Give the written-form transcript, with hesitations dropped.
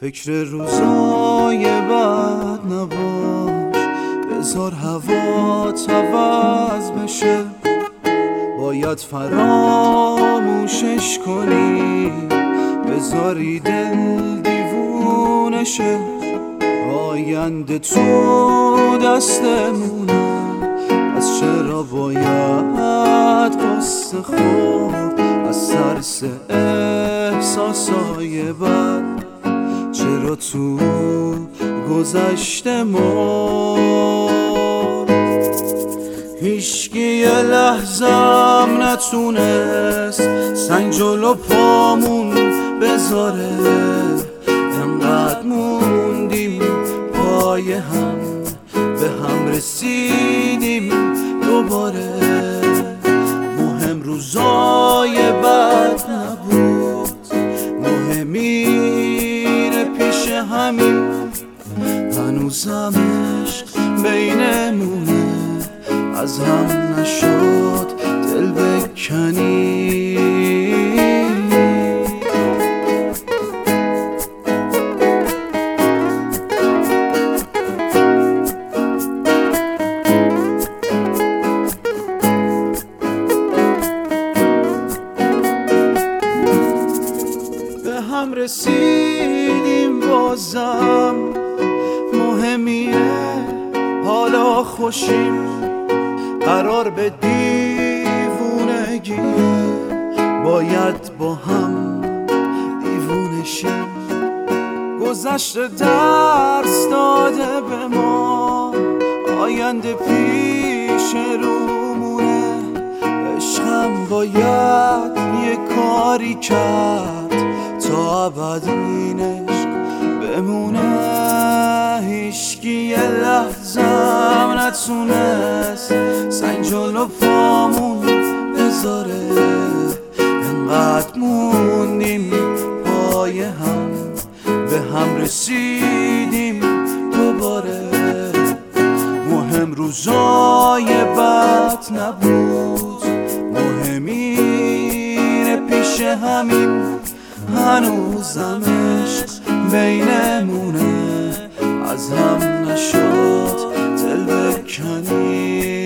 فکر روزای بد نباش، بذار هوات عوض بشه. باید فراموشش کنی، بذاری دل دیوونه شه. آینده تو دستمونه، از چرا باید قصه خورد از ترس احساسای بد؟ چرا تو گذشته مرد؟ هیچکی یه لحظم نتونست سنگ جلو پامون بذاره. انقدر موندیم پای هم، به هم رسیدیم دوباره. مهم روزای بد نبود، مهمینه پیش همین. هنوزم عشق بینمونه، از هم نشد دل بکنی. به هم رسیدیم بازم، مهمیه حالا خوشیم. قرار به دیوونگیه، باید با هم دیوونه شیم. گذشته درس داده به ما، آینده پیش رومونه. عشقم باید یه کاری کرد تا ابد این عشق بمونه. هیچکی یه لحظم نتونست سنگ جلو پامون بذاره. انقدر موندیم پای هم، به هم رسیدیم دوباره. مهم روزای بد نبود، مهمینه پیش همین. هنوزم عشق بینمونه، از هم نشد دل بکنی.